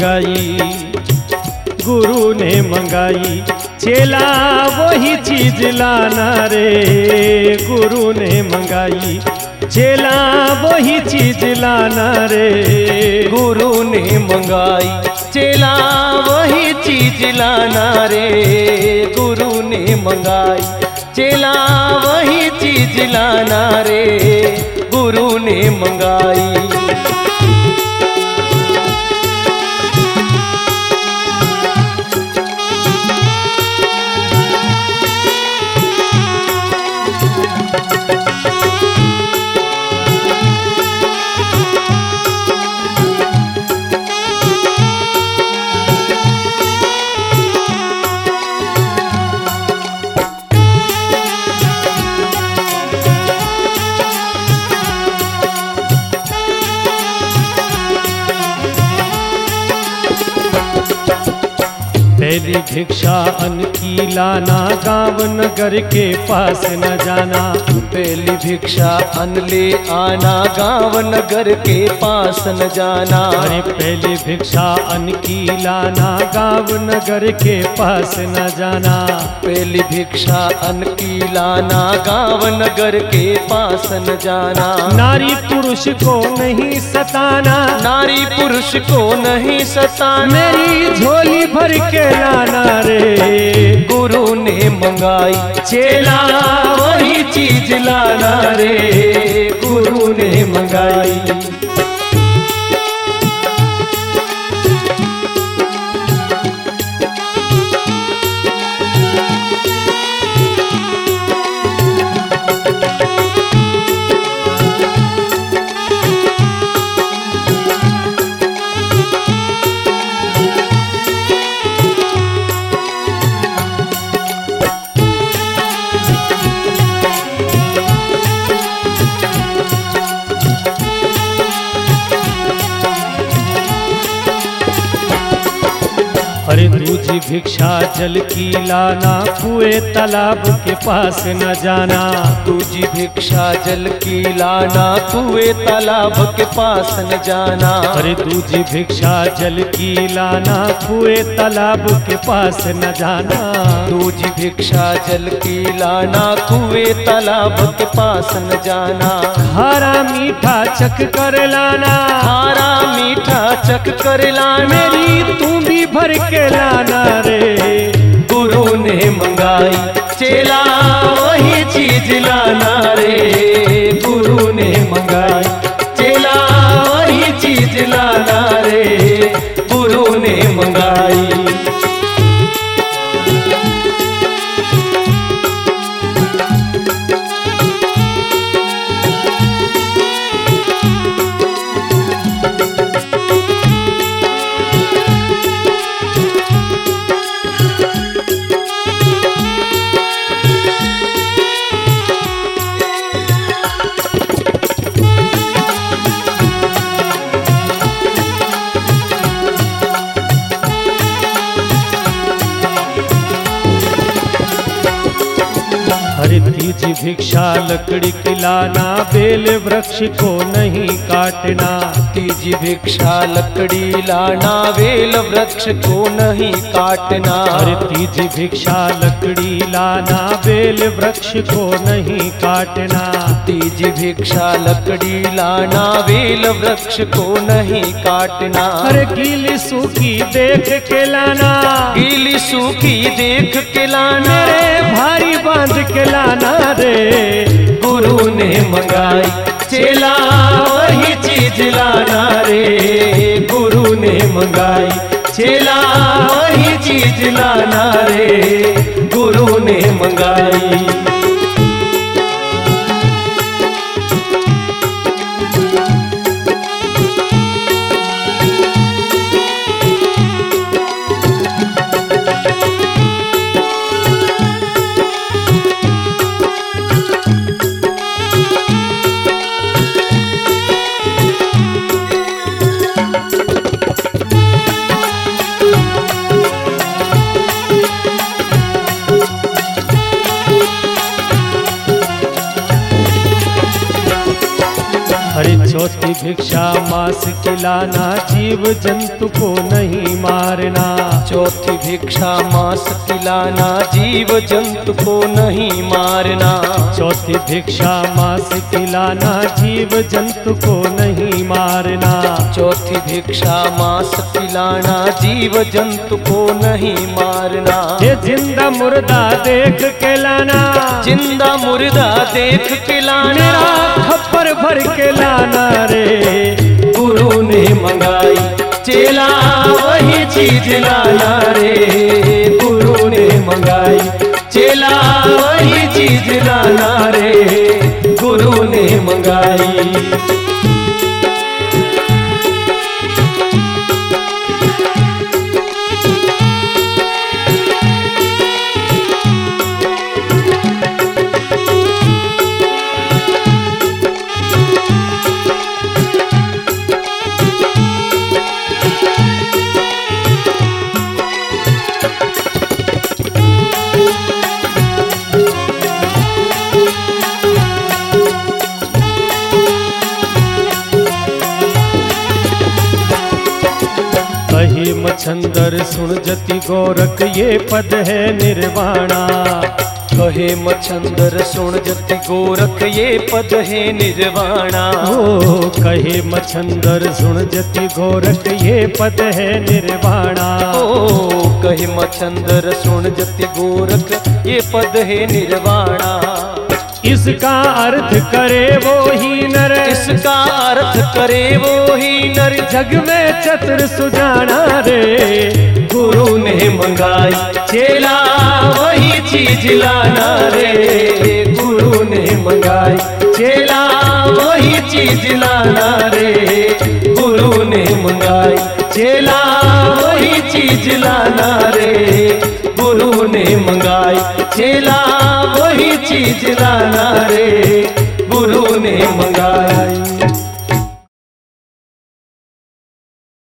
मंगाई, गुरु ने मंगाई, चेला वही चीज लाना रे। गुरु ने मंगाई, चेला वही चीज लाना रे। गुरु ने मंगाई, चेला वही चीज लाना रे। गुरु ने मंगाई, चेला वही चीज लाना रे। गुरु ने मंगाई। पहली भिक्षा अन्न की लाना, गाँव नगर के पास न जाना। पहली भिक्षा अन्न ले आना, गाँव नगर के पास न जाना। अरे पहली भिक्षा अन्न की लाना, गाँव नगर के पास न जाना। पहली भिक्षा अन्न की लाना, गाँव नगर के पास न जाना। नारी पुरुष को नहीं सताना, नारी पुरुष को नहीं सताना। मेरी झोली भर के लाना रे। गुरु ने मंगाई, चेला वही चीज लाना रे। गुरु ने मंगाई। अरे दूजी भिक्षा जल की लाना, कुएं तालाब के पास न जाना। दूजी भिक्षा जल की लाना, कुएं तालाब के पास न जाना। अरे दूजी भिक्षा जल की लाना, कुएं तालाब के पास न जाना। दूजी भिक्षा जल की लाना, कुएं तालाब के पास न जाना। खारा मीठा चख कर लाना, खारा मीठा चख कर लाना। मेरी तू भी भर के लाना रे। गुरु ने मंगाई, चेला वही चीज लाना रे। गुरु ने मंगाई, चेला वही चीज लाना रे। गुरु ने मंगाई। अरे तीजी भिक्षा लकड़ी की लाना, बेल वृक्ष को नहीं काटना। तीजी भिक्षा लकड़ी लाना, बेल वृक्ष को नहीं काटना। अरे तीजी भिक्षा लकड़ी लाना, बेल वृक्ष को नहीं काटना। तीजी भिक्षा लकड़ी लाना, बेल वृक्ष को नहीं काटना। अरे गीली सूखी देख के लाना, गीली सूखी देख के लाना। मेरे भारी बांध के लाना रे। गुरु ने मंगाई, चेला वही चीज लाना रे। गुरु ने मंगाई, चेला वही चीज लाना रे। गुरु ने मंगाई। अरे चौथी भिक्षा मांस खिलाना, जीव जंतु को नहीं मारना। चौथी भिक्षा मांस खिलाना, जीव जंतु को नहीं मारना। चौथी भिक्षा मांस खिलाना, जीव जंतु को नहीं मारना। चौथी भिक्षा मांस खिलाना, जीव जंतु को नहीं मारना। ये जिंदा मुर्दा देख के लाना, जिंदा मुर्दा देख के लाना, मेरा खप्पर भर के लाना रे। गुरु ने मंगाई चेला वही चीज लाना रे। गुरु ने मंगाई चेला वही चीज लाना रे। गुरु ने मंगाई। कही मच्छंदर सुन जति गोरख, ये पद है निर्वाणा। कहे मच्छंदर सुन जति गोरख, ये पद है निर्वाणा। ओ कहे मच्छंदर सुन जति गोरख, ये पद है निर्वाणा। ओ कहे मच्छंदर सुन जति गोरख, ये पद है निर्वाणा। इसका अर्थ करे वो ही नर, इसका अर्थ करे वो ही नर, जग में चतुर सुजाना रे। गुरु ने मंगाई चेला वही चीज लाना रे। गुरु ने मंगाई चेला वही चीज लाना रे। गुरु ने मंगाई चेला वही चीज लाना रे। गुरु ने मंगाई चेला वही चीज लाना रे।